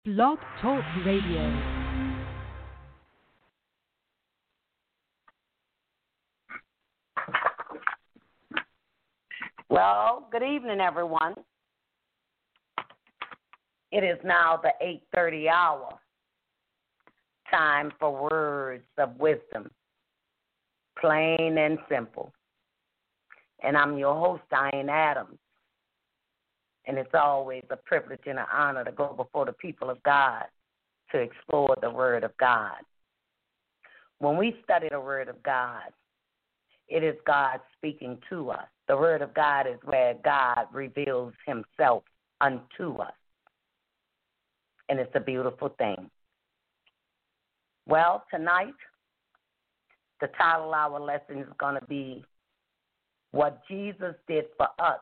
Blog Talk Radio. Well, good evening, everyone. It is now the 8:30 hour. Time for words of wisdom, plain and simple. And I'm your host, Diane Adams. And it's always a privilege and an honor to go before the people of God to explore the Word of God. When we study the Word of God, it is God speaking to us. The Word of God is where God reveals himself unto us. And it's a beautiful thing. Well, tonight, the title of our lesson is going to be What Jesus Did for Us,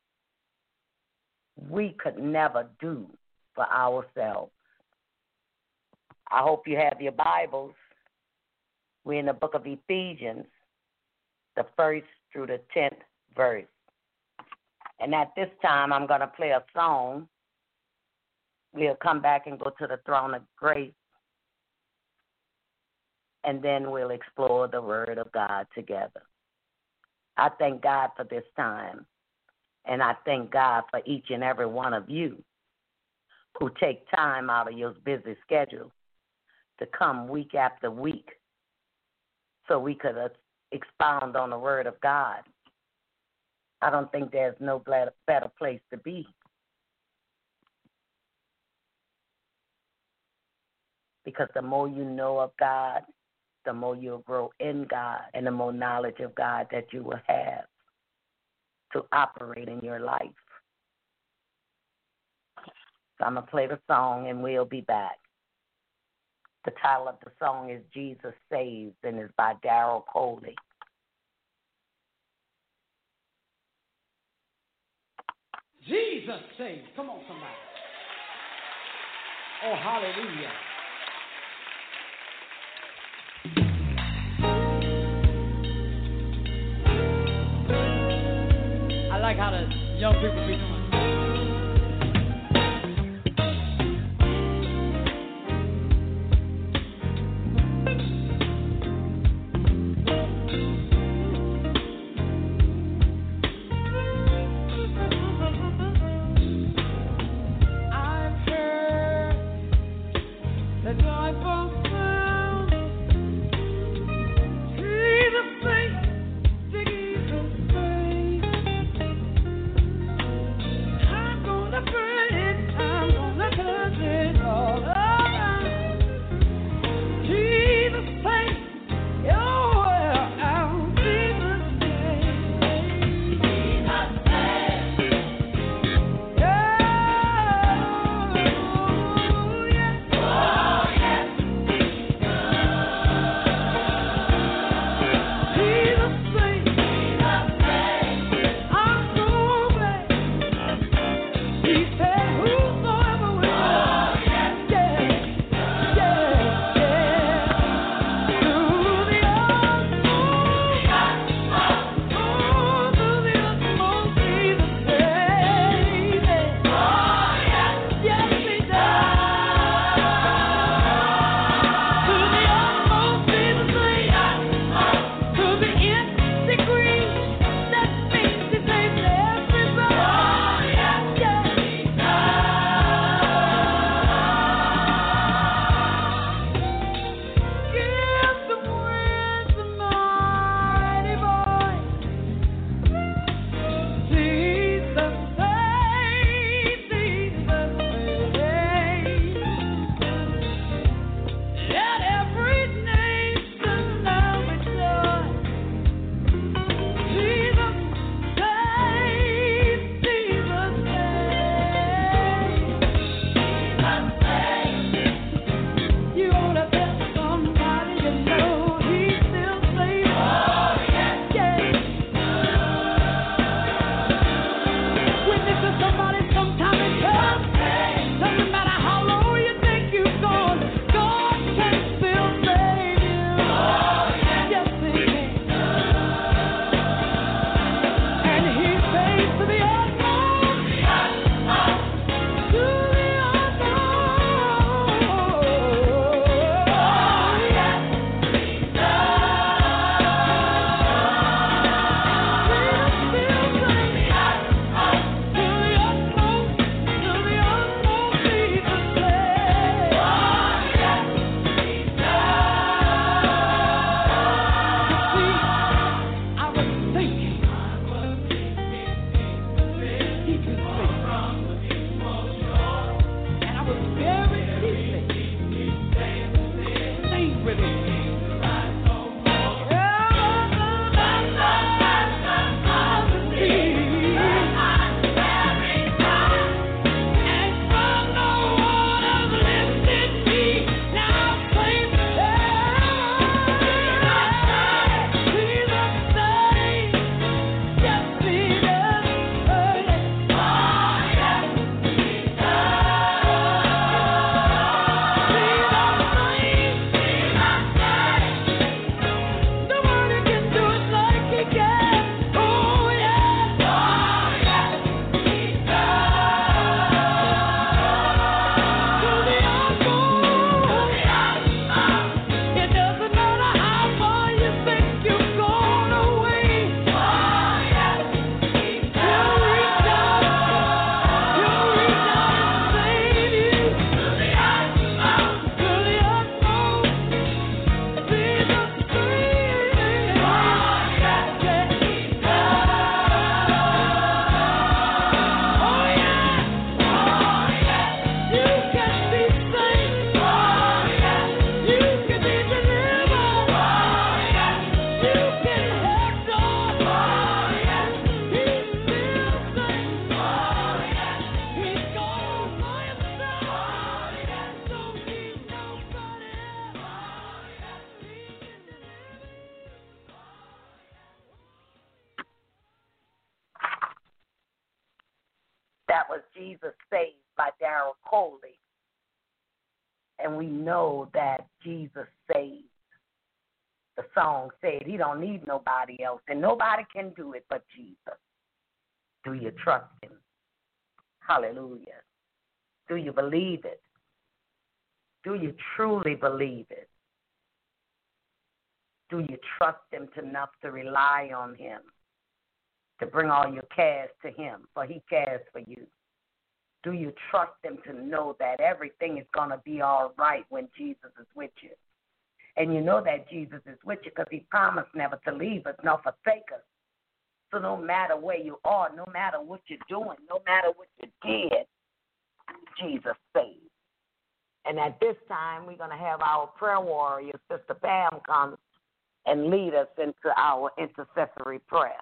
We Could Never Do for Ourselves. I hope you have your Bibles. We're in the book of Ephesians, the 1st through the 10th verse. And at this time, I'm going to play a song. We'll come back and go to the throne of grace. And then we'll explore the Word of God together. I thank God for this time. And I thank God for each and every one of you who take time out of your busy schedule to come week after week so we could expound on the Word of God. I don't think there's no better place to be. Because the more you know of God, the more you'll grow in God and the more knowledge of God that you will have to operate in your life. So I'm going to play the song and we'll be back. The title of the song is Jesus Saves and is by Daryl Coley. Jesus saves. Come on, somebody. Oh, hallelujah. I like how the young people be doing. was Jesus Saved by Daryl Coley. And we know that Jesus saved. The song said he don't need nobody else, and nobody can do it but Jesus. Do you trust him? Hallelujah. Do you believe it? Do you truly believe it? Do you trust him enough to rely on him, to bring all your cares to him, for he cares for you? Do you trust him to know that everything is going to be all right when Jesus is with you? And you know that Jesus is with you because he promised never to leave us nor forsake us. So no matter where you are, no matter what you're doing, no matter what you did, Jesus saves. And at this time, we're going to have our prayer warrior, Sister Pam, come and lead us into our intercessory prayer.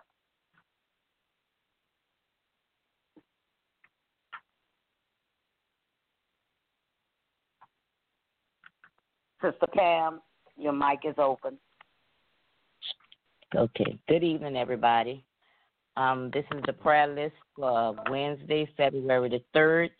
Sister Pam, your mic is open. Okay. Good evening, everybody. This is the prayer list for Wednesday, February the 3rd,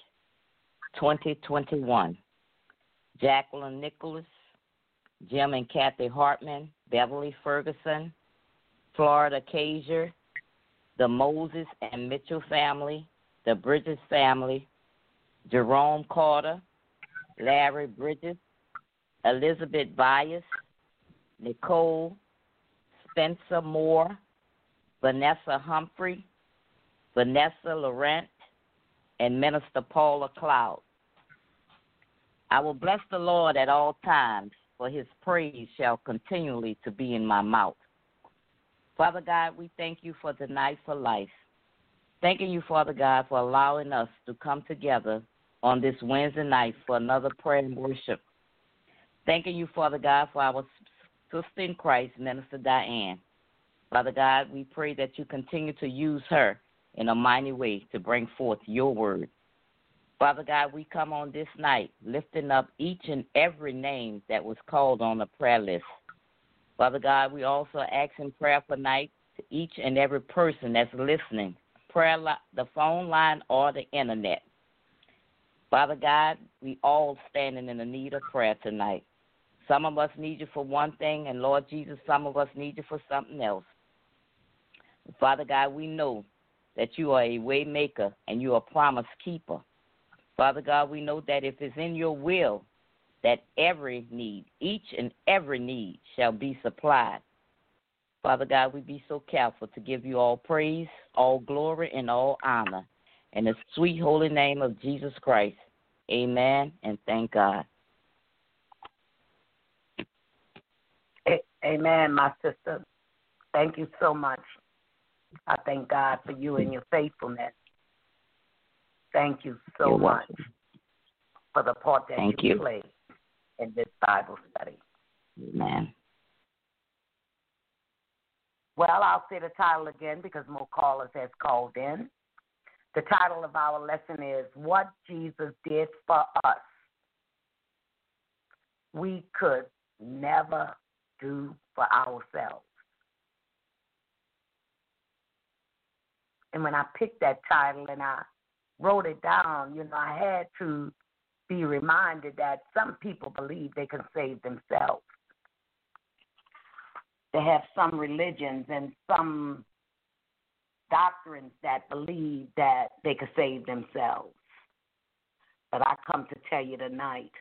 2021. Jacqueline Nicholas, Jim and Kathy Hartman, Beverly Ferguson, Florida Kaiser, the Moses and Mitchell family, the Bridges family, Jerome Carter, Larry Bridges, Elizabeth Bias, Nicole, Spencer Moore, Vanessa Humphrey, Vanessa Laurent, and Minister Paula Cloud. I will bless the Lord at all times, for his praise shall continually to be in my mouth. Father God, we thank you for tonight for life. Thanking you, Father God, for allowing us to come together on this Wednesday night for another prayer and worship. Thanking you, Father God, for our sister in Christ, Minister Diane. Father God, we pray that you continue to use her in a mighty way to bring forth your word. Father God, we come on this night lifting up each and every name that was called on the prayer list. Father God, we also ask in prayer for night to each and every person that's listening, the phone line or the internet. Father God, we all standing in the need of prayer tonight. Some of us need you for one thing, and Lord Jesus, some of us need you for something else. Father God, we know that you are a way maker and you are a promise keeper. Father God, we know that if it's in your will, that every need, each and every need shall be supplied. Father God, we be so careful to give you all praise, all glory, and all honor. In the sweet holy name of Jesus Christ, amen, and thank God. Amen, my sister. Thank you so much. I thank God for you and your faithfulness. Thank you so much for the part that you played in this Bible study. Amen. Well, I'll say the title again because more callers has called in. The title of our lesson is What Jesus Did for Us, We Could Never Do for Ourselves. And when I picked that title and I wrote it down, I had to be reminded that some people believe they can save themselves. They have some religions and some doctrines that believe that they can save themselves. But I come to tell you tonight,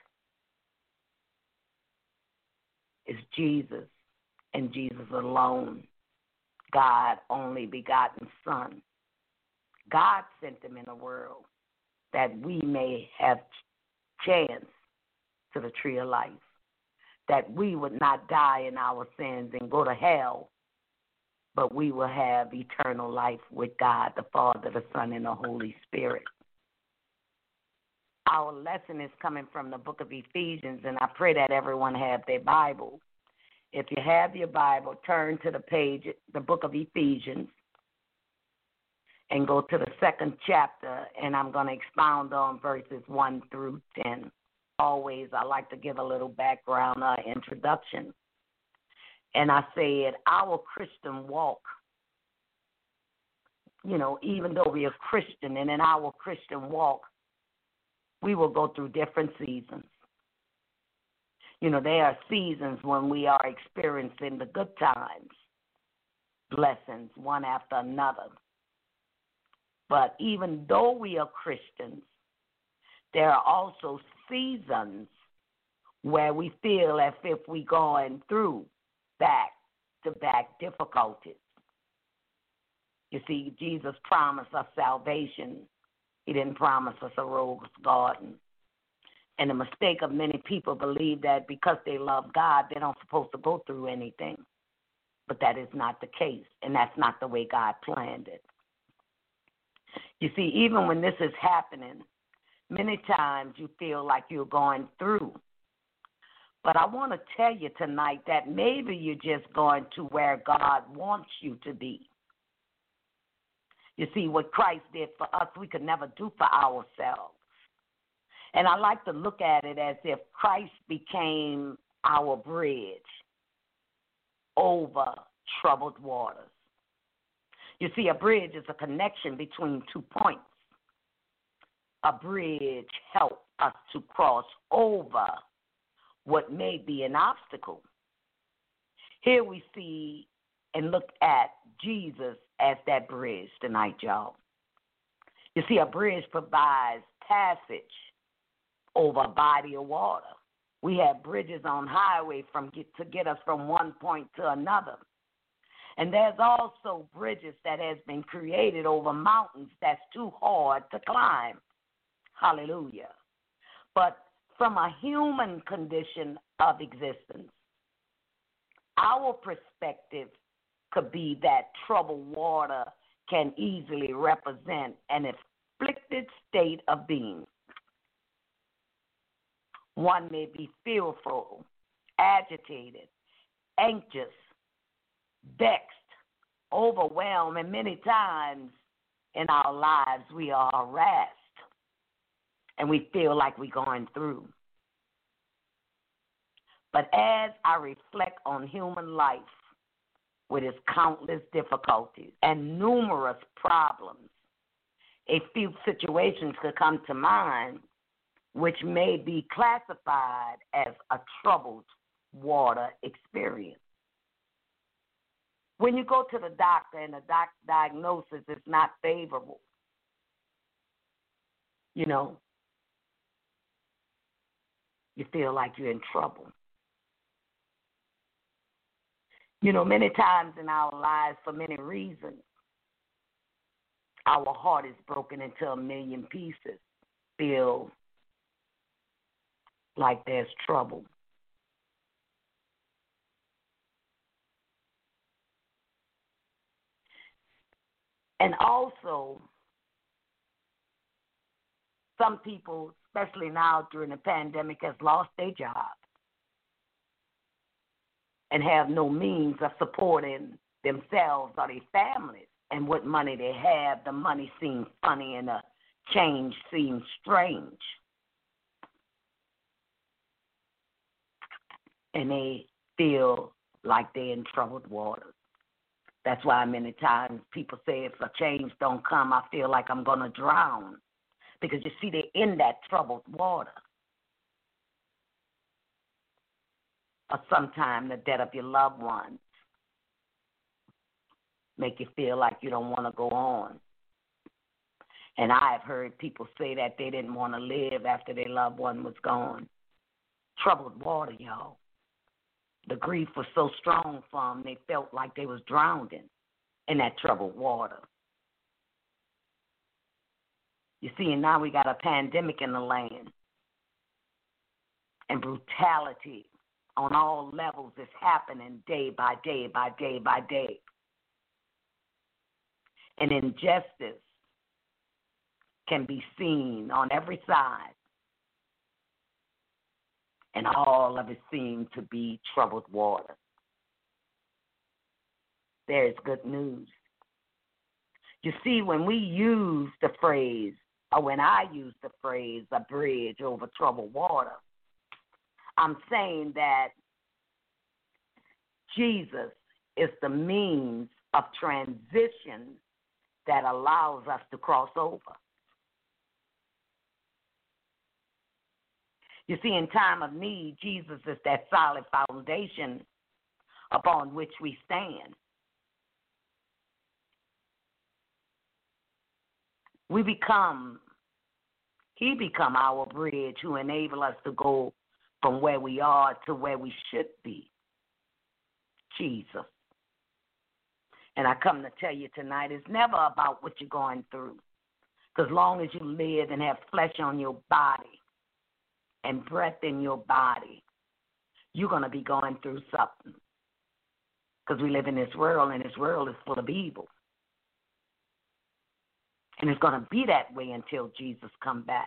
it's Jesus and Jesus alone, God only begotten Son. God sent him in the world that we may have chance to the tree of life, that we would not die in our sins and go to hell, but we will have eternal life with God, the Father, the Son, and the Holy Spirit. Our lesson is coming from the book of Ephesians, and I pray that everyone have their Bible. If you have your Bible, turn to the page, the book of Ephesians, and go to the 2nd chapter, and I'm going to expound on verses 1 through 10. Always, I like to give a little background introduction. And I said, our Christian walk even though we are Christian and in our Christian walk, we will go through different seasons. There are seasons when we are experiencing the good times, blessings, one after another. But even though we are Christians, there are also seasons where we feel as if we're going through back-to-back difficulties. You see, Jesus promised us salvation. He didn't promise us a rose garden. And the mistake of many people believe that because they love God, they're not supposed to go through anything. But that is not the case, and that's not the way God planned it. You see, even when this is happening, many times you feel like you're going through. But I want to tell you tonight that maybe you're just going to where God wants you to be. You see, what Christ did for us, we could never do for ourselves. And I like to look at it as if Christ became our bridge over troubled waters. You see, a bridge is a connection between 2 points. A bridge helps us to cross over what may be an obstacle. Here we see and look at Jesus as that bridge tonight, y'all. You see, a bridge provides passage over a body of water. We have bridges on highway to get us from one point to another. And there's also bridges that has been created over mountains that's too hard to climb. Hallelujah. But from a human condition of existence, our perspective could be that troubled water can easily represent an afflicted state of being. One may be fearful, agitated, anxious, vexed, overwhelmed, and many times in our lives we are harassed and we feel like we're going through. But as I reflect on human life with its countless difficulties and numerous problems, a few situations could come to mind which may be classified as a troubled water experience. When you go to the doctor and the diagnosis is not favorable, you feel like you're in trouble. Many times in our lives, for many reasons, our heart is broken into a million pieces. Feel like there's trouble. And also, some people, especially now during the pandemic, has lost their job and have no means of supporting themselves or their families. And what money they have, the money seems funny and the change seems strange. And they feel like they're in troubled waters. That's why many times people say if a change don't come, I feel like I'm going to drown. Because you see, they're in that troubled water. Or sometimes the death of your loved ones make you feel like you don't want to go on. And I've heard people say that they didn't want to live after their loved one was gone. Troubled water, y'all. The grief was so strong for them, they felt like they was drowning in that troubled water. You see, and now we got a pandemic in the land. And brutality on all levels is happening day by day by day by day. And injustice can be seen on every side. And all of it seems to be troubled water. There is good news. You see, when we use the phrase, or when I use the phrase, a bridge over troubled water, I'm saying that Jesus is the means of transition that allows us to cross over. You see, in time of need, Jesus is that solid foundation upon which we stand. He become our bridge who enable us to go from where we are to where we should be. Jesus. And I come to tell you tonight, it's never about what you're going through. Because long as you live and have flesh on your body and breath in your body, you're going to be going through something. Because we live in this world, and this world is full of evil. And it's going to be that way until Jesus comes back.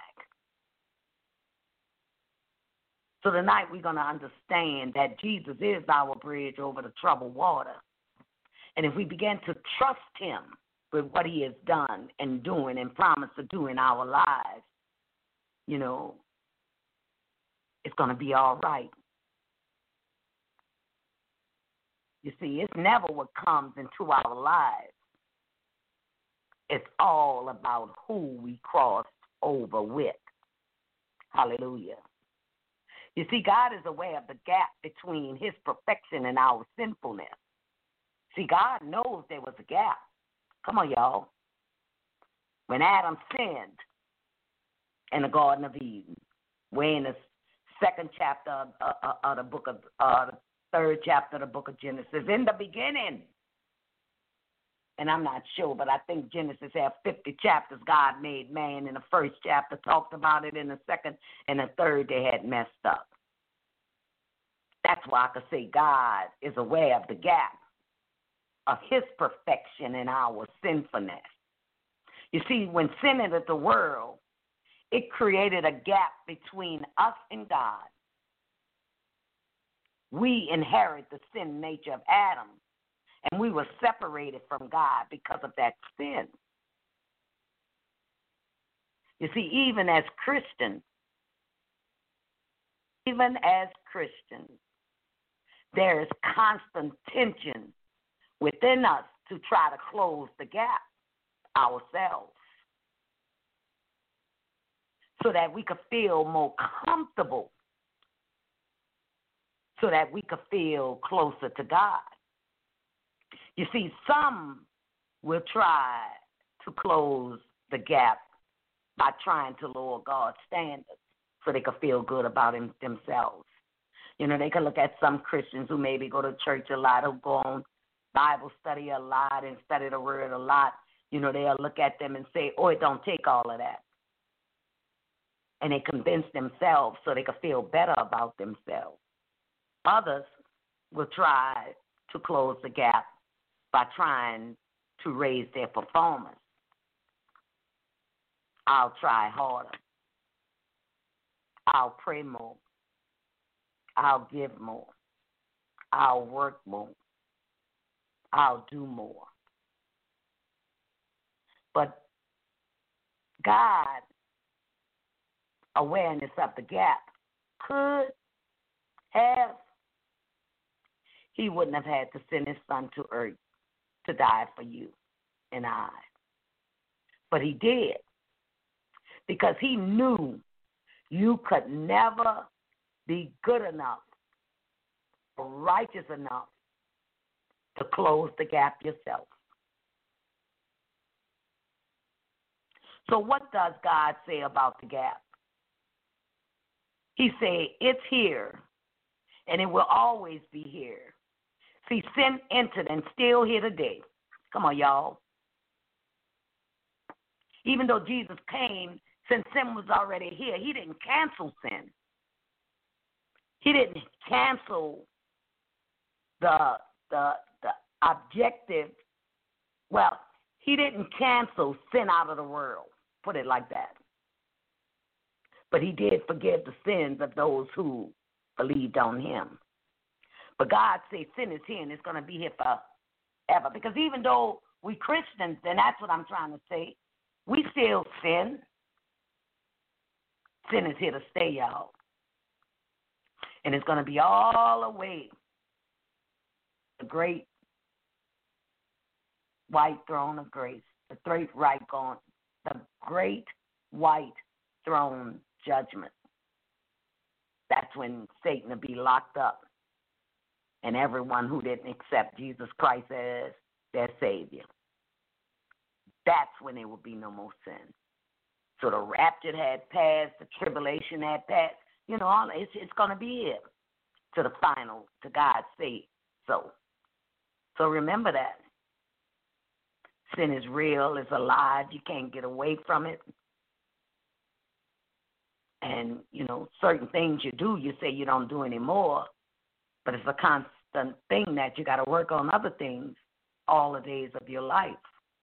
So tonight we're going to understand that Jesus is our bridge over the troubled water. And if we begin to trust him with what he has done and doing and promised to do in our lives, you know, it's going to be all right. You see, it's never what comes into our lives. It's all about who we cross over with. Hallelujah. You see, God is aware of the gap between his perfection and our sinfulness. See, God knows there was a gap. Come on, y'all. When Adam sinned in the Garden of Eden, we're in the second chapter of the book of, the third chapter of the book of Genesis. In the beginning, and I'm not sure, but I think Genesis has 50 chapters. God made man. In the first chapter talked about it. In the second and the third, they had messed up. That's why I could say God is aware of the gap of his perfection and our sinfulness. You see, when sin entered the world, it created a gap between us and God. We inherit the sin nature of Adam, and we were separated from God because of that sin. You see, even as Christians, there is constant tension within us to try to close the gap ourselves so that we could feel more comfortable, so that we could feel closer to God. You see, some will try to close the gap by trying to lower God's standards so they could feel good about themselves. You know, they can look at some Christians who maybe go to church a lot, who go on Bible study a lot and study the word a lot. You know, they'll look at them and say, oh, it don't take all of that. And they convince themselves so they can feel better about themselves. Others will try to close the gap by trying to raise their performance. I'll try harder. I'll pray more. I'll give more. I'll work more. I'll do more. But God, awareness of the gap, could have, he wouldn't have had to send his son to earth to die for you and I. But he did, because he knew you could never be good enough or righteous enough to close the gap yourself. So what does God say about the gap? He said, it's here, and it will always be here. See, sin entered and still here today. Come on, y'all. Even though Jesus came, since sin was already here, he didn't cancel sin. He didn't cancel the objective. Well, he didn't cancel sin out of the world, put it like that. But he did forgive the sins of those who believed on him. But God said sin is here and it's going to be here forever. Because even though we Christians, and that's what I'm trying to say, we still sin. Sin is here to stay, y'all. And it's going to be all the way the great white throne of grace the great white throne judgment. That's when Satan will be locked up, and everyone who didn't accept Jesus Christ as their Savior. That's when there will be no more sin. So the rapture had passed, the tribulation had passed. All it's going to be here to the final, to God say so. So remember that. Sin is real, it's alive, you can't get away from it. And, certain things you do, you say you don't do anymore, but it's a constant thing that you got to work on other things all the days of your life.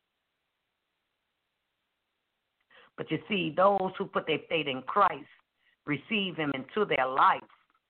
But you see, those who put their faith in Christ receive him into their life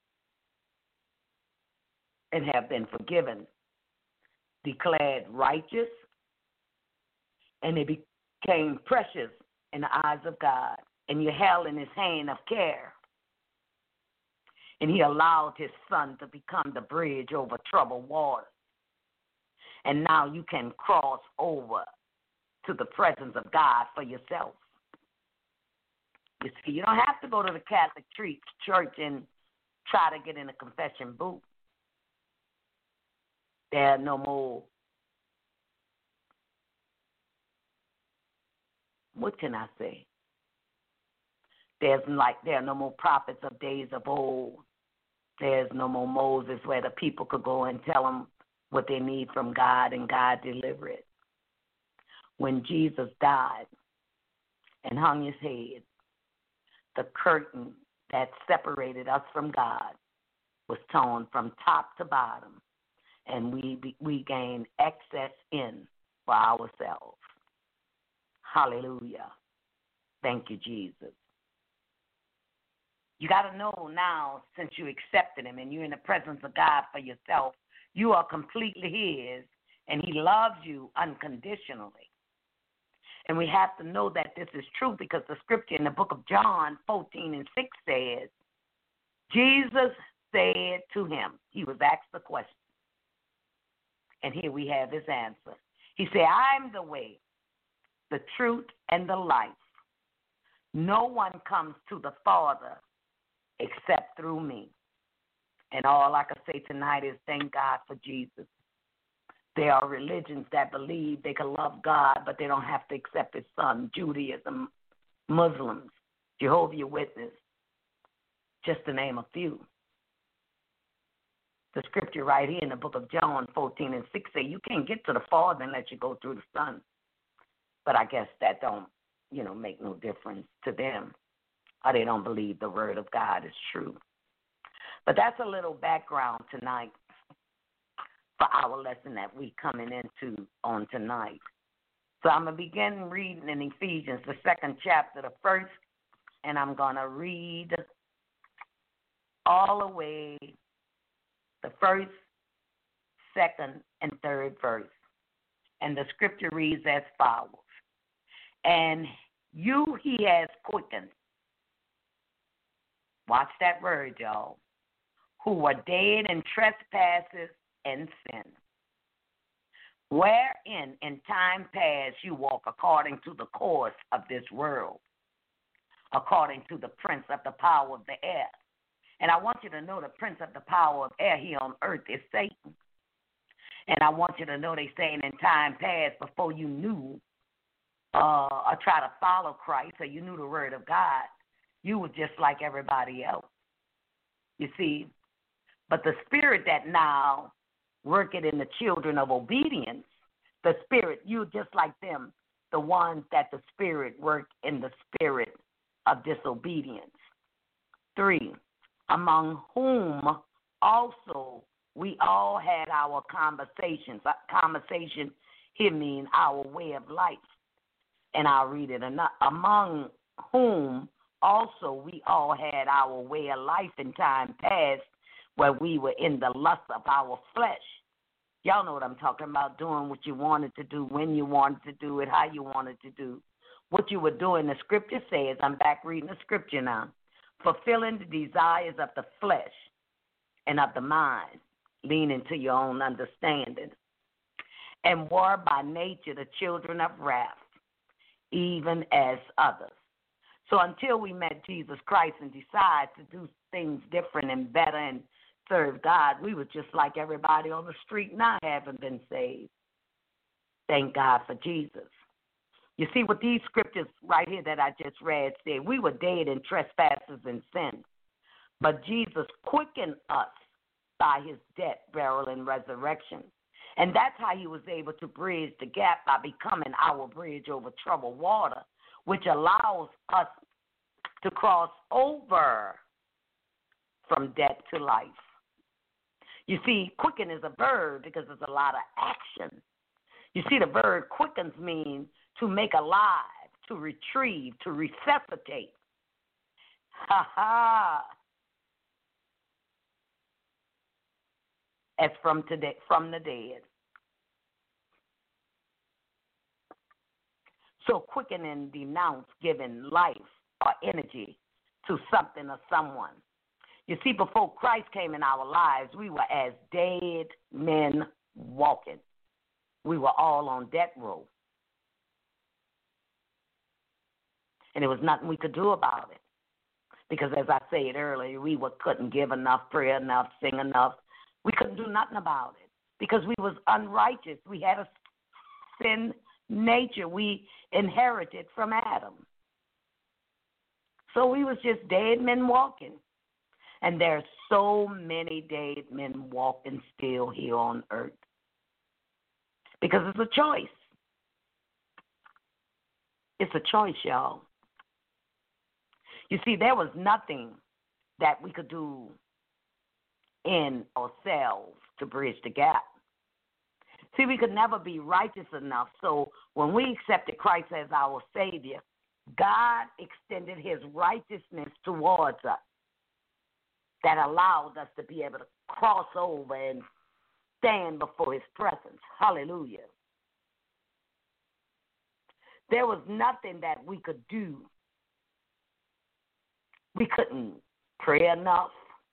and have been forgiven, declared righteous, and they became precious in the eyes of God. And you held in his hand of care. And he allowed his son to become the bridge over troubled waters. And now you can cross over to the presence of God for yourself. You see, you don't have to go to the Catholic church and try to get in a confession booth. There are no more, what can I say? There are no more prophets of days of old. There's no more Moses where the people could go and tell them what they need from God and God deliver it. When Jesus died and hung his head, the curtain that separated us from God was torn from top to bottom, and we gained access in for ourselves. Hallelujah. Thank you, Jesus. You got to know now, since you accepted him and you're in the presence of God for yourself, you are completely his, and he loves you unconditionally. And we have to know that this is true because the scripture in the book of John 14:6 says, Jesus said to him, he was asked the question, and here we have his answer. He said, I'm the way, the truth, and the life. No one comes to the Father except through me. And all I can say tonight is thank God for Jesus. There are religions that believe they can love God, but they don't have to accept his son. Judaism, Muslims, Jehovah's Witness, just to name a few. The scripture right here in the book of John 14:6 say you can't get to the Father unless you go through the Son. But I guess that don't, make no difference to them. Or they don't believe the word of God is true. But that's a little background tonight for our lesson that we coming into on tonight. So I'm going to begin reading in Ephesians, the 2nd chapter, the first, and I'm going to read all the way the 1st, 2nd, and 3rd verse. And the scripture reads as follows. And you he has quickened. Watch that word, y'all. Who were dead in trespasses and sin, wherein in time past you walk according to the course of this world, according to the prince of the power of the air. And I want you to know the prince of the power of air here on earth is Satan. And I want you to know they saying in time past, before you knew or try to follow Christ or you knew the word of God, you were just like everybody else. You see, but the spirit that now worketh in the children of obedience, the spirit, you just like them, the ones that the spirit worked in the spirit of disobedience. 3, among whom also we all had our conversations. Conversation here means our way of life. And I'll read it. Among whom also we all had our way of life in time past, where we were in the lust of our flesh. Y'all know what I'm talking about, doing what you wanted to do, when you wanted to do it, how you wanted to do. What you were doing, the scripture says, I'm back reading the scripture now, fulfilling the desires of the flesh and of the mind, leaning to your own understanding, and were by nature the children of wrath, even as others. So until we met Jesus Christ and decided to do things different and better and serve God, we were just like everybody on the street now, haven't been saved. Thank God for Jesus. You see, what these scriptures right here that I just read said, we were dead in trespasses and sins, but Jesus quickened us by his death, burial, and resurrection. And that's how he was able to bridge the gap by becoming our bridge over troubled water, which allows us to cross over from death to life. You see, quicken is a verb because there's a lot of action. You see, the verb quickens means to make alive, to retrieve, to resuscitate. Ha ha. As from the dead. So quickening denounce giving life or energy to something or someone. You see, before Christ came in our lives, we were as dead men walking. We were all on death row. And there was nothing we could do about it. Because as I said earlier, we couldn't give enough, pray enough, sing enough. We couldn't do nothing about it because we was unrighteous. We had a sin nature we inherited from Adam. So we was just dead men walking. And there's so many dead men walking still here on earth. Because it's a choice. It's a choice, y'all. You see, there was nothing that we could do in ourselves to bridge the gap. See, we could never be righteous enough. So when we accepted Christ as our Savior, God extended his righteousness towards us that allowed us to be able to cross over and stand before his presence. Hallelujah. There was nothing that we could do. We couldn't pray enough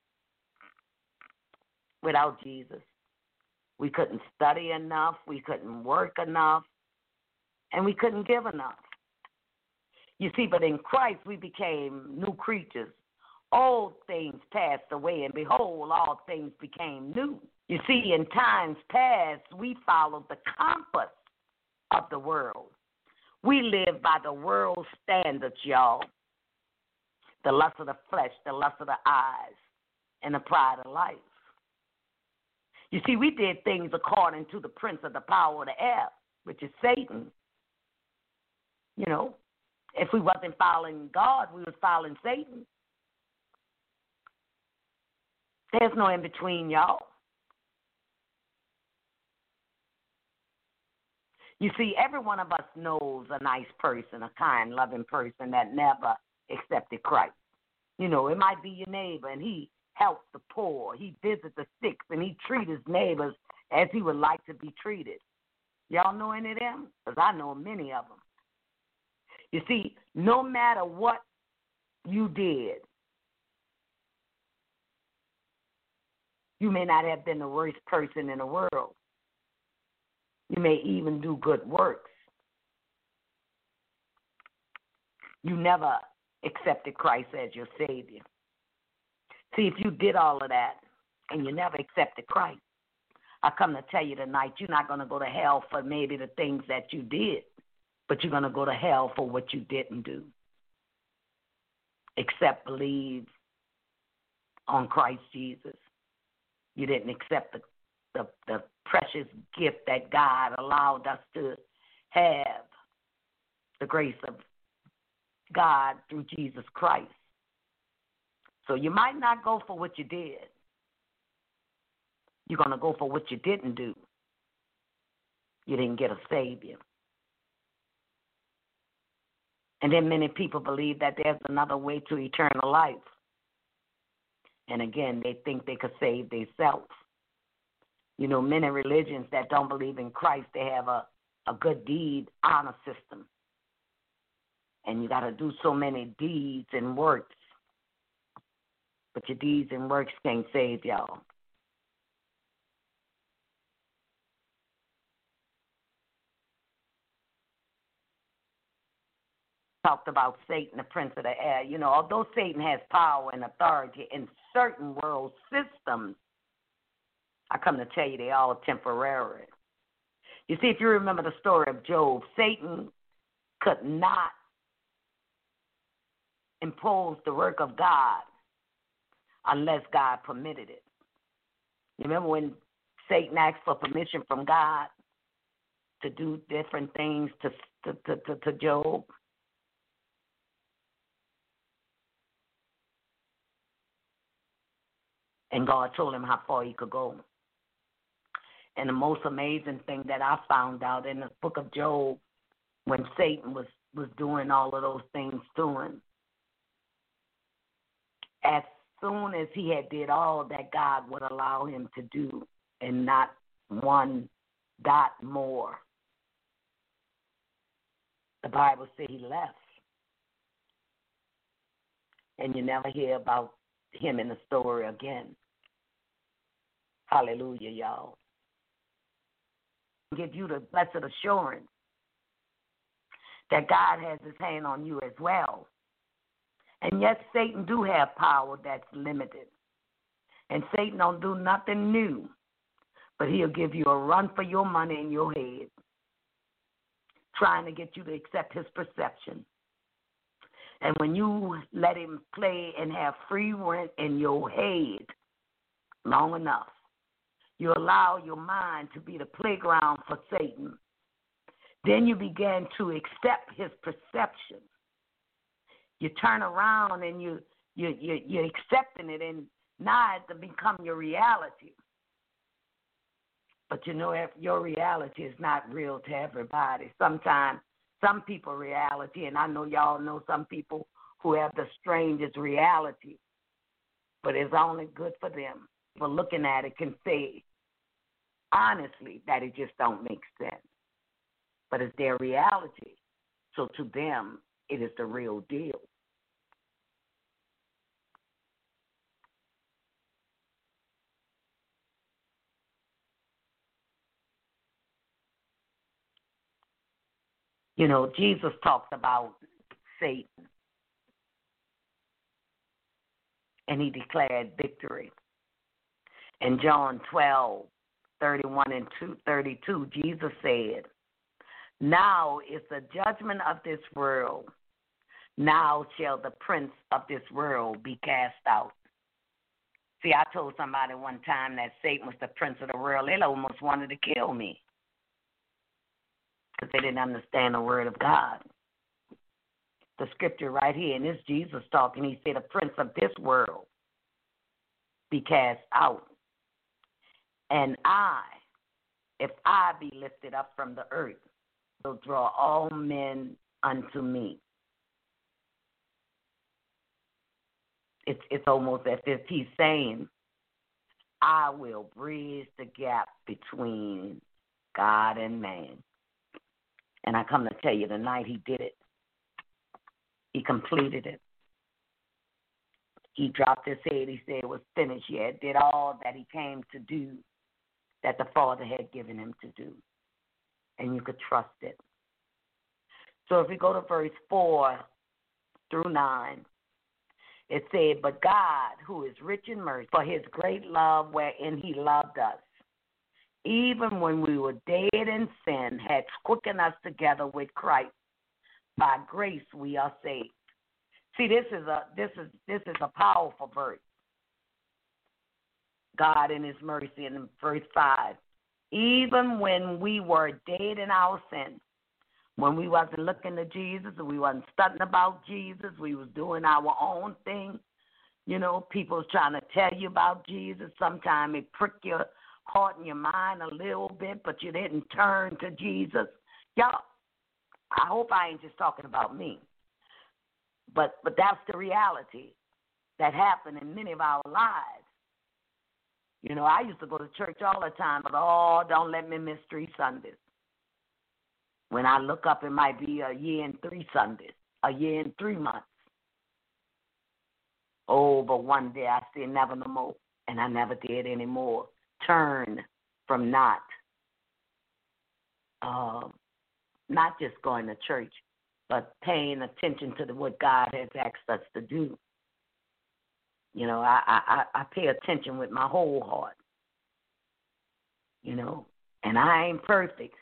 without Jesus. We couldn't study enough. We couldn't work enough. And we couldn't give enough. You see, but in Christ we became new creatures. Old things passed away, and behold, all things became new. You see, in times past, we followed the compass of the world. We live by the world's standards, y'all. The lust of the flesh, the lust of the eyes, and the pride of life. You see, we did things according to the prince of the power of the air, which is Satan. You know, if we wasn't following God, we was following Satan. There's no in between, y'all. You see, every one of us knows a nice person, a kind, loving person that never accepted Christ. You know, it might be your neighbor, and he helps the poor. He visits the sick, and he treats his neighbors as he would like to be treated. Y'all know any of them? Because I know many of them. You see, no matter what you did, you may not have been the worst person in the world. You may even do good works. You never accepted Christ as your Savior. See, if you did all of that and you never accepted Christ, I come to tell you tonight, you're not going to go to hell for maybe the things that you did, but you're going to go to hell for what you didn't do. Except believe on Christ Jesus. You didn't accept the precious gift that God allowed us to have, the grace of God through Jesus Christ. So you might not go for what you did. You're going to go for what you didn't do. You didn't get a Savior. And then many people believe that there's another way to eternal life. And again, they think they could save themselves. You know, many religions that don't believe in Christ, they have a good deed honor system. And you got to do so many deeds and works. But your deeds and works can't save y'all. talked about Satan, the prince of the air. You know, although Satan has power and authority in certain world systems, I come to tell you they're all temporary. You see, if you remember the story of Job, Satan could not impose the work of God unless God permitted it. You remember when Satan asked for permission from God to do different things to Job? And God told him how far he could go. And the most amazing thing that I found out in the book of Job, when Satan was doing all of those things to him, as soon as he had did all that God would allow him to do and not one dot more, the Bible said he left. And you never hear about him in the story again. Hallelujah, y'all. Give you the blessed assurance that God has his hand on you as well. And yes, Satan do have power that's limited. And Satan don't do nothing new, but he'll give you a run for your money in your head, trying to get you to accept his perception. And when you let him play and have free rent in your head long enough, you allow your mind to be the playground for Satan. Then you begin to accept his perception. You turn around and you're accepting it, and now it's become your reality. But you know, if your reality is not real to everybody. Sometimes some people reality, and I know y'all know some people who have the strangest reality, but it's only good for them. For looking at it can say honestly that it just don't make sense. But it's their reality. So to them, it is the real deal. You know, Jesus talked about Satan, and he declared victory. In John 12:31 and 32, Jesus said, "Now is the judgment of this world. Now shall the prince of this world be cast out." See, I told somebody one time that Satan was the prince of the world. They almost wanted to kill me because they didn't understand the word of God. The scripture right here, and this Jesus talking, he said, "The prince of this world be cast out. And I, if I be lifted up from the earth, will draw all men unto me." It's almost as if he's saying, I will bridge the gap between God and man. And I come to tell you tonight, he did it. He completed it. He dropped his head. He said it was finished. He had did all that he came to do, that the Father had given him to do. And you could trust it. So if we go to verse 4 through 9, it said, "But God, who is rich in mercy, for his great love wherein he loved us, even when we were dead in sin, had quickened us together with Christ. By grace we are saved." See, this is a powerful verse. God in his mercy in verse 5. Even when we were dead in our sins, when we wasn't looking to Jesus, and we wasn't studying about Jesus, we was doing our own thing. You know, people's trying to tell you about Jesus. Sometimes it prick your heart and your mind a little bit, but you didn't turn to Jesus. Y'all, I hope I ain't just talking about me. But that's the reality that happened in many of our lives. You know, I used to go to church all the time, but don't let me miss 3 Sundays. When I look up, it might be a year and 3 Sundays, a year and 3 months. Oh, but one day I said never no more, and I never did anymore. Turn from not just going to church, but paying attention to what God has asked us to do. You know, I pay attention with my whole heart. You know, and I ain't perfect,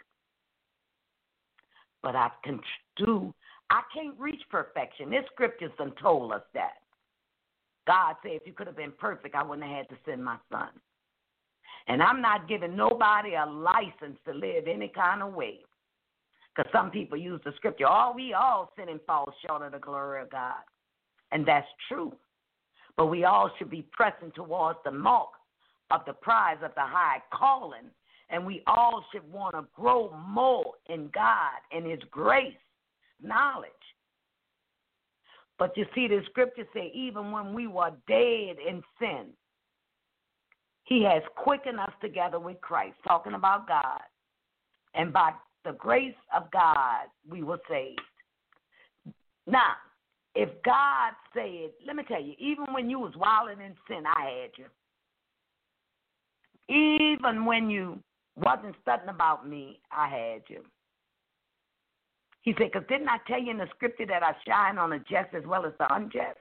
but I can't reach perfection. This scripture's done told us that. God said, if you could have been perfect, I wouldn't have had to send my son. And I'm not giving nobody a license to live any kind of way. Because some people use the scripture, we all sin and fall short of the glory of God. And that's true. But we all should be pressing towards the mark of the prize of the high calling. And we all should want to grow more in God and his grace, knowledge. But you see, the scripture say, even when we were dead in sin, he has quickened us together with Christ, talking about God. And by the grace of God, we were saved. Now, if God said, let me tell you, even when you was wilding in sin, I had you. Even when you wasn't studying about me, I had you. He said, because didn't I tell you in the scripture that I shine on the just as well as the unjust?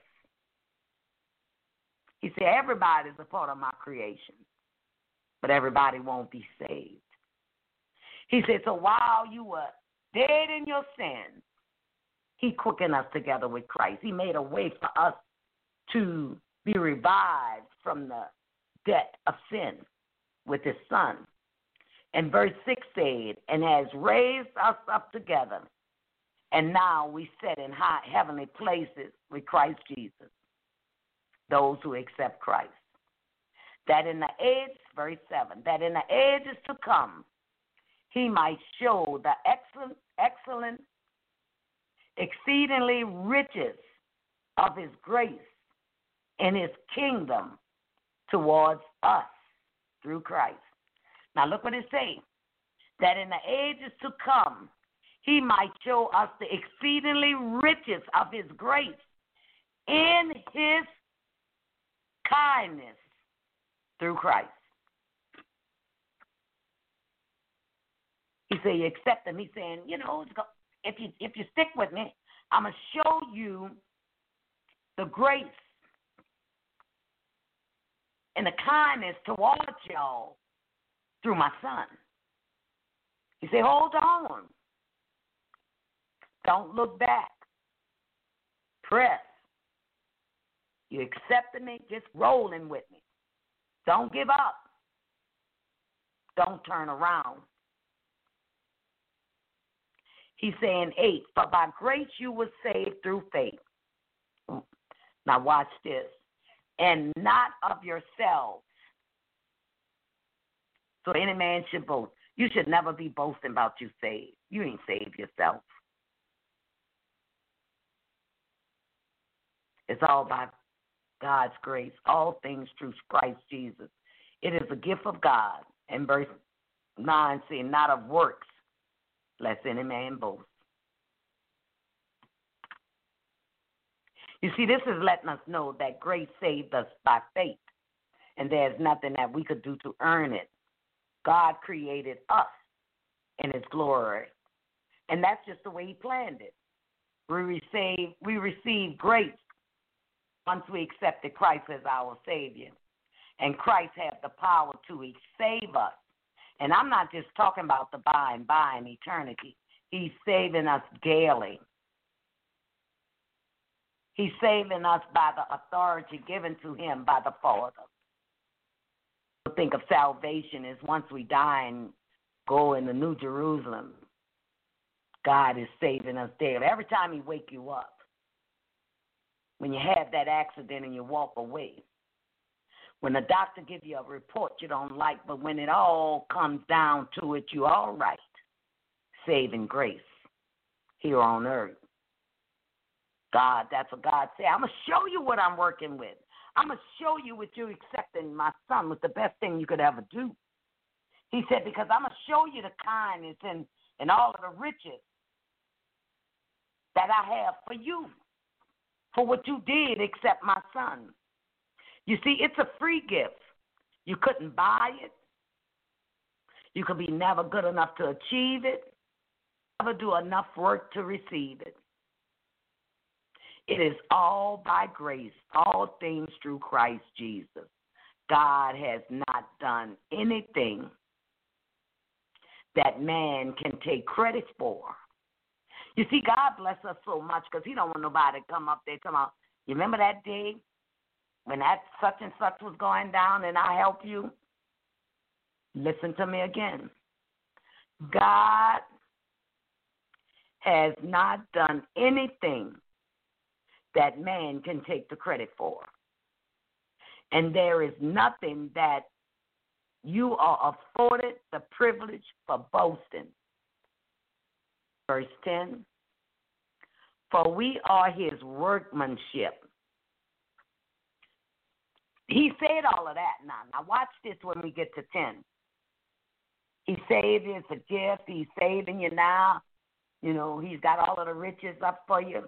He said, everybody's a part of my creation, but everybody won't be saved. He said, so while you were dead in your sins, he quickened us together with Christ. He made a way for us to be revived from the debt of sin with his son. And verse 6 said, and has raised us up together. And now we sit in high heavenly places with Christ Jesus, those who accept Christ. That in the age, verse 7, that in the ages to come, he might show the excellent, exceedingly riches of his grace in his kingdom towards us through Christ. Now look what it says, that in the ages to come, he might show us the exceedingly riches of his grace in his kindness through Christ. He said, you accept him. He's saying, you know, if you stick with me, I'm going to show you the grace and the kindness towards y'all through my son. He said, hold on. Don't look back. Press. You accepting me, just rolling with me. Don't give up. Don't turn around. He's saying 8, for by grace you were saved through faith. Now watch this. And not of yourselves. So any man should boast. You should never be boasting about you saved. You ain't saved yourself. It's all by God's grace. All things through Christ Jesus. It is a gift of God. And verse 9 saying, not of works, lest any man boast. You see, this is letting us know that grace saved us by faith, and there's nothing that we could do to earn it. God created us in his glory, and that's just the way he planned it. We receive grace once we accepted Christ as our Savior, and Christ has the power to save us. And I'm not just talking about the by and by in eternity. He's saving us daily. He's saving us by the authority given to him by the Father. Think of salvation as once we die and go in the New Jerusalem, God is saving us daily. Every time he wake you up, when you have that accident and you walk away, when the doctor gives you a report you don't like, but when it all comes down to it, you're all right. Saving grace here on earth. God, that's what God said. I'm going to show you what I'm working with. I'm going to show you what you accepting my son was the best thing you could ever do. He said, because I'm going to show you the kindness and all of the riches that I have for you, for what you did accept my son. You see, it's a free gift. You couldn't buy it. You could be never good enough to achieve it, never do enough work to receive it. It is all by grace, all things through Christ Jesus. God has not done anything that man can take credit for. You see, God bless us so much because he don't want nobody to come up there and come out. You remember that day when that such and such was going down and I helped you? Listen to me again. God has not done anything that man can take the credit for. And there is nothing that you are afforded the privilege for boasting. Verse 10, for we are his workmanship. He said all of that now. Now watch this when we get to 10. He saved you, it's a gift. He's saving you now. You know, he's got all of the riches up for you.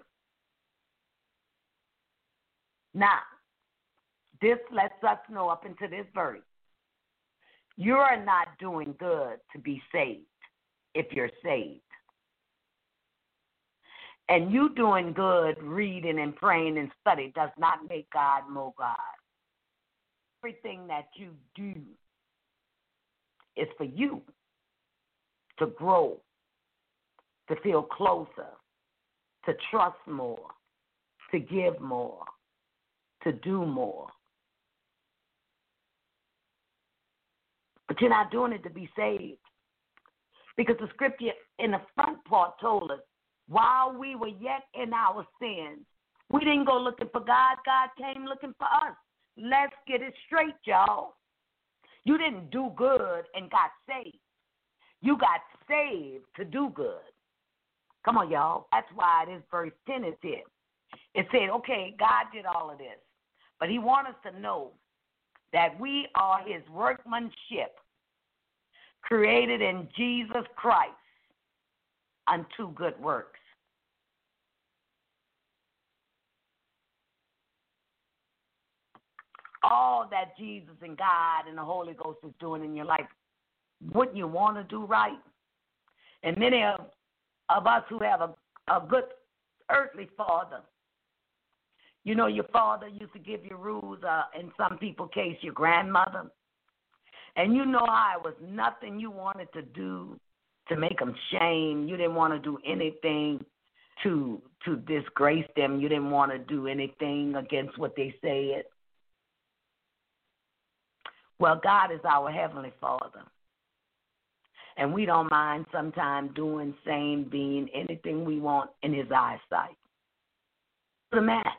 Now, this lets us know up into this verse, you are not doing good to be saved if you're saved. And you doing good, reading and praying and study does not make God more God. Everything that you do is for you to grow, to feel closer, to trust more, to give more, to do more. But you're not doing it to be saved. Because the scripture in the front part told us, while we were yet in our sins, we didn't go looking for God. God came looking for us. Let's get it straight, y'all. You didn't do good and got saved. You got saved to do good. Come on, y'all. That's why this verse 10 is here. It said, okay, God did all of this. But he wants us to know that we are his workmanship, created in Jesus Christ unto good works. All that Jesus and God and the Holy Ghost is doing in your life, wouldn't you want to do right? And many of us who have a good earthly father, you know, your father used to give you rules, in some people's case, your grandmother. And you know how it was nothing you wanted to do to make them shame. You didn't want to do anything to disgrace them. You didn't want to do anything against what they said. Well, God is our Heavenly Father. And we don't mind sometimes doing, saying, being anything we want in his eyesight. Put him at.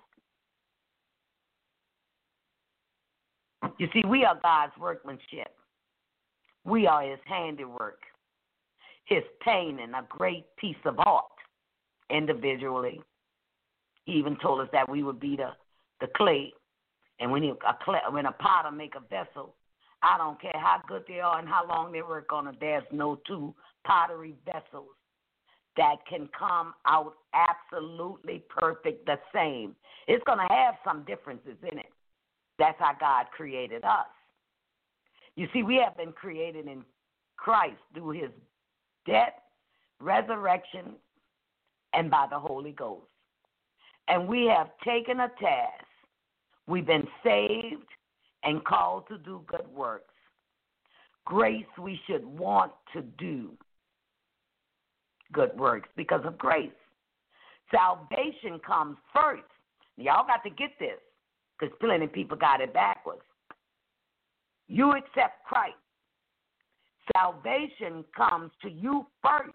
You see, we are God's workmanship. We are his handiwork, his painting, a great piece of art individually. He even told us that we would be the clay. And when a potter make a vessel, I don't care how good they are and how long they work on it, there's no two pottery vessels that can come out absolutely perfect the same. It's going to have some differences in it. That's how God created us. You see, we have been created in Christ through his death, resurrection, and by the Holy Ghost. And we have taken a task. We've been saved and called to do good works. Grace, we should want to do good works because of grace. Salvation comes first. Y'all got to get this because plenty of people got it backwards. You accept Christ. Salvation comes to you first.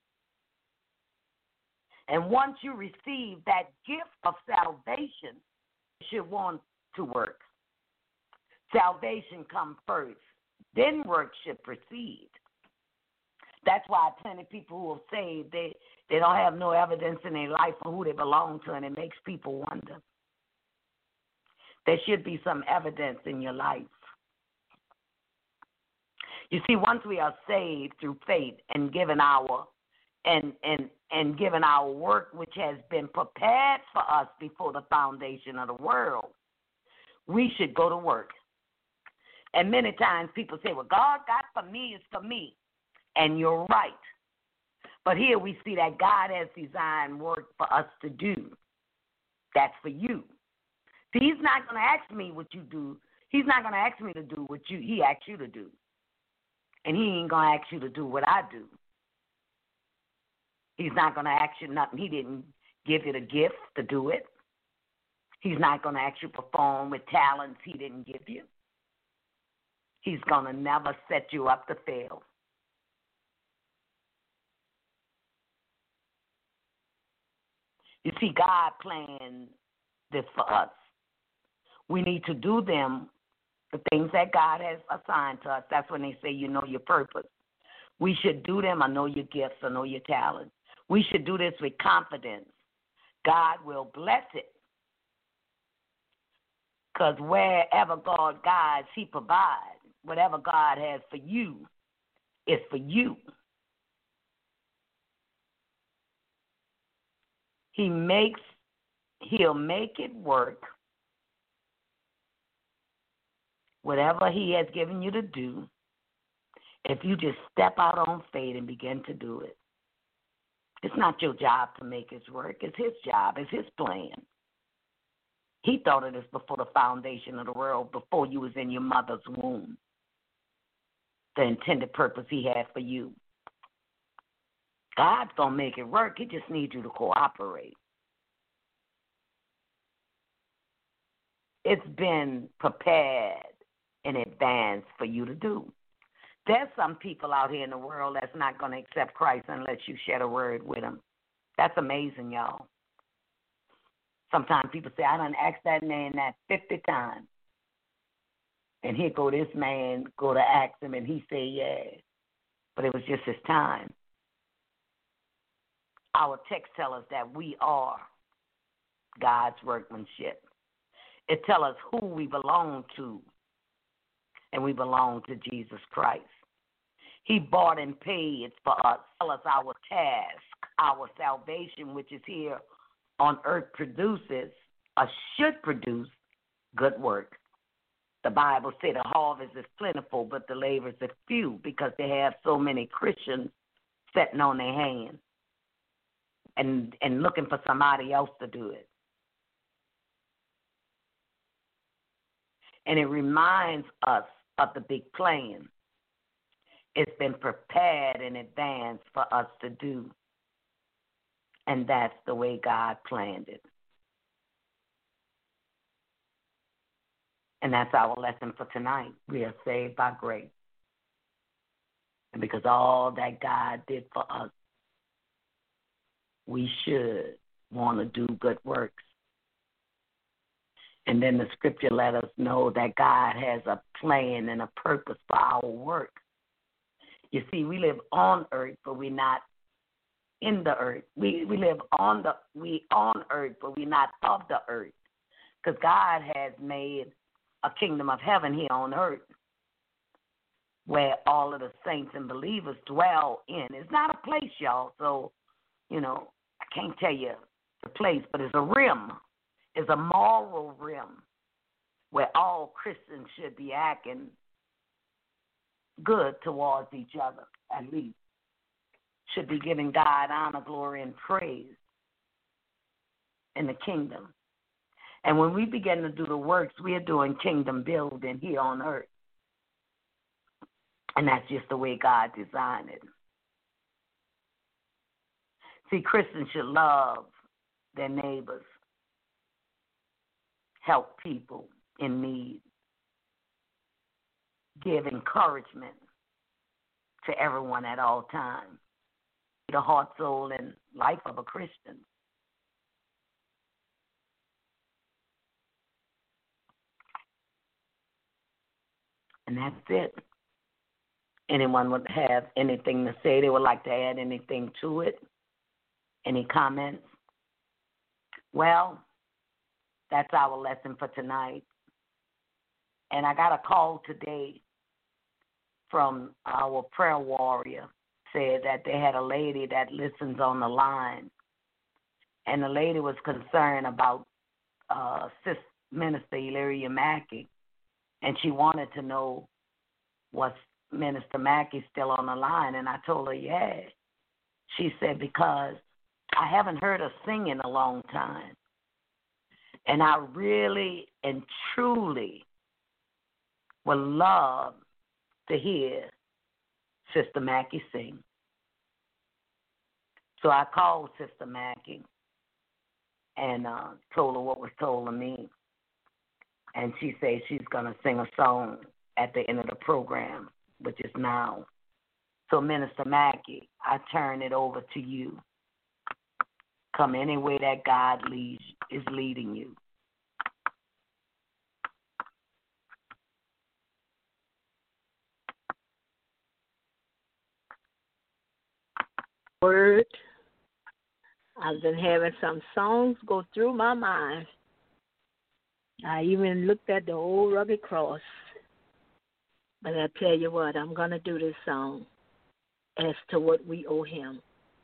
And once you receive that gift of salvation, you should want to work. Salvation comes first. Then work should proceed. That's why plenty of people who are saved, they don't have no evidence in their life for who they belong to, and it makes people wonder. There should be some evidence in your life. You see, once we are saved through faith and given our given our work, which has been prepared for us before the foundation of the world, we should go to work. And many times people say, well, God got for me is for me. And you're right. But here we see that God has designed work for us to do. That's for you. See, he's not going to ask me what you do. He's not going to ask me to do what he asked you to do. And he ain't going to ask you to do what I do. He's not going to ask you nothing. He didn't give you the gift to do it. He's not going to ask you to perform with talents he didn't give you. He's going to never set you up to fail. You see, God planned this for us. We need to do them, the things that God has assigned to us. That's when they say you know your purpose. We should do them. I know your gifts. I know your talents. We should do this with confidence. God will bless it. Because wherever God guides, he provides. Whatever God has for you is for you. He'll make it work. Whatever he has given you to do, if you just step out on faith and begin to do it. It's not your job to make it work. It's his job. It's his plan. He thought of this before the foundation of the world, before you was in your mother's womb. The intended purpose he had for you. God's going to make it work. He just needs you to cooperate. It's been prepared in advance for you to do. There's some people out here in the world that's not going to accept Christ unless you share a word with them. That's amazing, y'all. Sometimes people say, I done asked that man that 50 times. And here go this man, go to ask him, and he say, yeah. But it was just his time. Our text tells us that we are God's workmanship. It tells us who we belong to, and we belong to Jesus Christ. He bought and paid for us. Tell us our task, our salvation, which is here on earth, produces or should produce good work. The Bible says the harvest is plentiful, but the laborers are few because they have so many Christians sitting on their hands and looking for somebody else to do it. And it reminds us of the big plan. It's been prepared in advance for us to do. And that's the way God planned it. And that's our lesson for tonight. We are saved by grace. And because all that God did for us, we should want to do good works. And then the scripture let us know that God has a plan and a purpose for our work. You see, we live on earth, but we're not in the earth. We live on earth, but we're not of the earth. Because God has made a kingdom of heaven here on earth where all of the saints and believers dwell in. It's not a place, y'all, so, I can't tell you the place, but it's a rim. It's a moral rim where all Christians should be acting good towards each other, at least. Should be giving God honor, glory, and praise in the kingdom. And when we begin to do the works, we are doing kingdom building here on earth. And that's just the way God designed it. See, Christians should love their neighbors, help people in need, give encouragement to everyone at all times. The heart, soul, and life of a Christian. And that's it. Anyone would have anything to say? They would like to add anything to it? Any comments? Well, that's our lesson for tonight. And I got a call today from our prayer warrior. Said that they had a lady that listens on the line. And the lady was concerned about Minister Elyria Mackey. And she wanted to know, was Minister Mackey still on the line? And I told her, yeah. She said, because I haven't heard her sing in a long time. And I really and truly would love to hear Sister Mackie sing. So I called Sister Mackie and told her what was told of me. And she said she's going to sing a song at the end of the program, which is now. So, Minister Mackie, I turn it over to you. Come any way that God is leading you. Word. I've been having some songs go through my mind. I even looked at the old rugged cross. But I tell you what, I'm going to do this song as to what we owe him.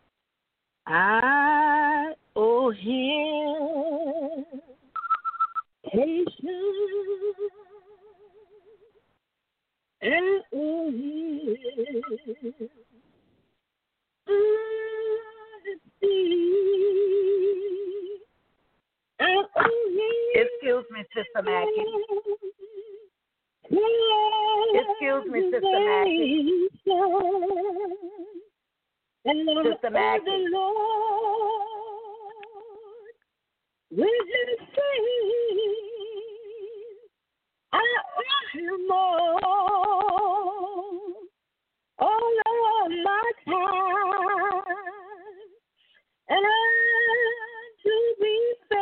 I owe him patience and owe him Excuse me, Sister Mackie. Excuse me, Sister Mackie. Sister Mackie. With his faith, I owe him all of my time, and to be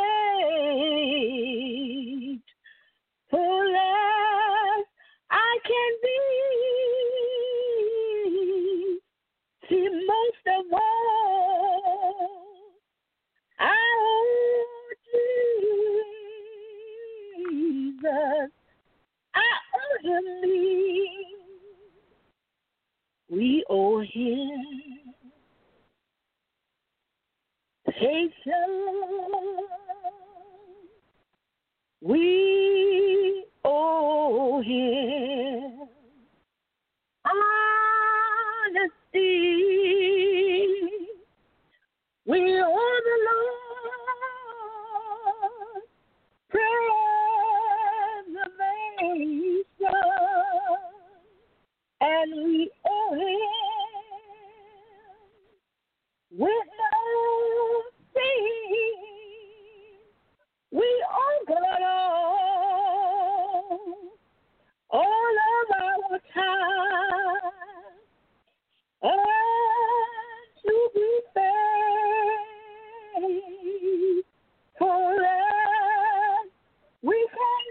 faithful as I can be. See, most of all, I owe Jesus. I owe him me. We owe him patience. We owe him honesty. We owe the Lord preservation, and we owe him with no sin. We owe God all of our time, and to be faithful as we can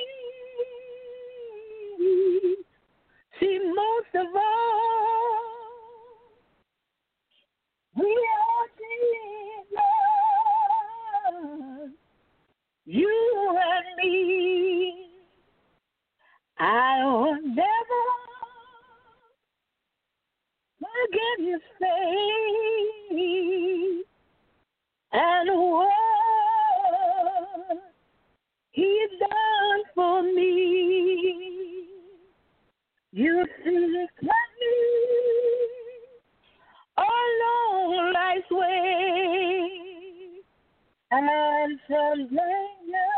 be. See, most of all, we are Jesus, you and me. I will never forget his face and what he done for me. You see, kept me along life's way, and from danger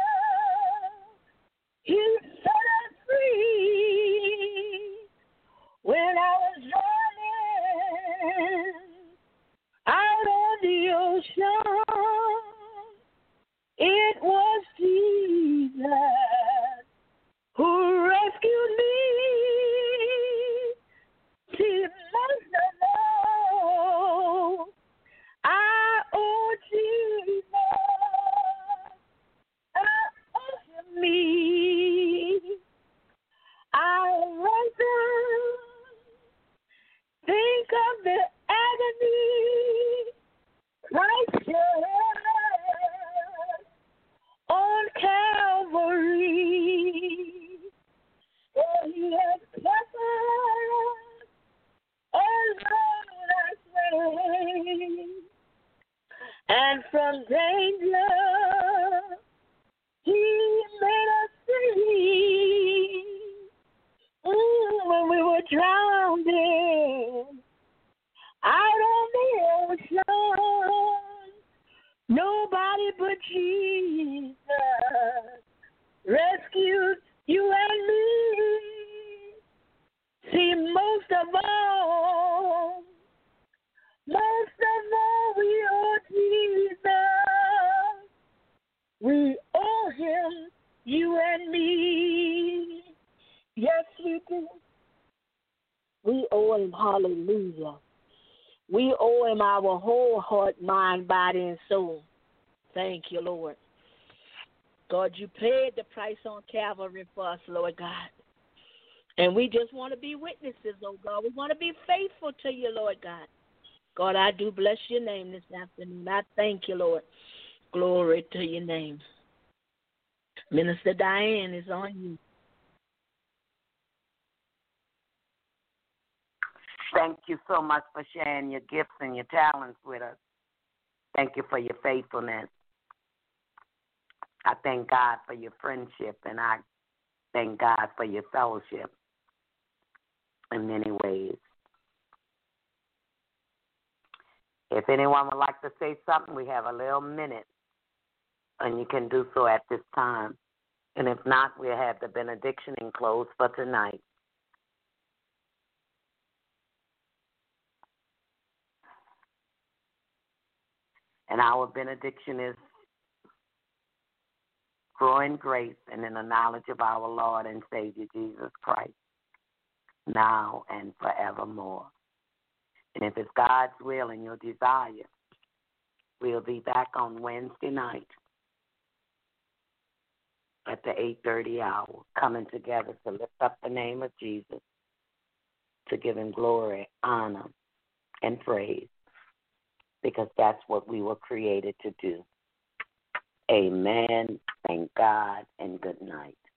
he set us free. When I was running out on the ocean, it was Jesus who rescued me. See, most of all, I owe Jesus. I owe him me. I want to think of the agony Christ shed on Calvary. For he has kept us along life's way, and from danger he made us free. When we were drowning out on the ocean, nobody but Jesus rescued you and me. See, most of all, we owe Jesus. We owe him, you and me. Yes, we do. We owe him, hallelujah. We owe him our whole heart, mind, body, and soul. Thank you, Lord. God, you paid the price on Calvary for us, Lord God. And we just want to be witnesses, oh God. We want to be faithful to you, Lord God. God, I do bless your name this afternoon. I thank you, Lord. Glory to your name. Minister Diane is on you. Thank you so much for sharing your gifts and your talents with us. Thank you for your faithfulness. I thank God for your friendship, and I thank God for your fellowship in many ways. If anyone would like to say something, we have a little minute, and you can do so at this time. And if not, we'll have the benediction and close for tonight. And our benediction is grow in grace and in the knowledge of our Lord and Savior Jesus Christ, now and forevermore. And if it's God's will and your desire, we'll be back on Wednesday night at the 8:30 hour, coming together to lift up the name of Jesus, to give him glory, honor, and praise, because that's what we were created to do. Amen. Thank God, and good night.